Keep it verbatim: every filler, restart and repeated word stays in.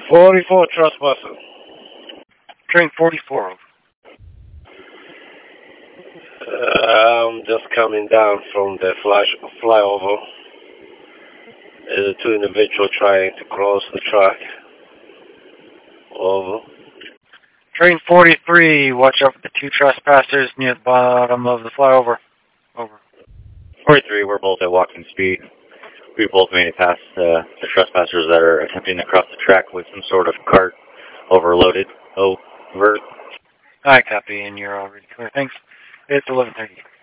forty-four trespasser. Train forty-four. Uh, I'm just coming down from the flash flyover. Uh, two individuals trying to cross the track. Over. Train forty-three, watch out for the two trespassers near the bottom of the flyover. Over. forty-three, we're both at walking speed. We both made it past uh, the trespassers that are attempting to cross the track with some sort of cart overloaded. Over. I copy, and you're already clear. Thanks. It's eleven thirty.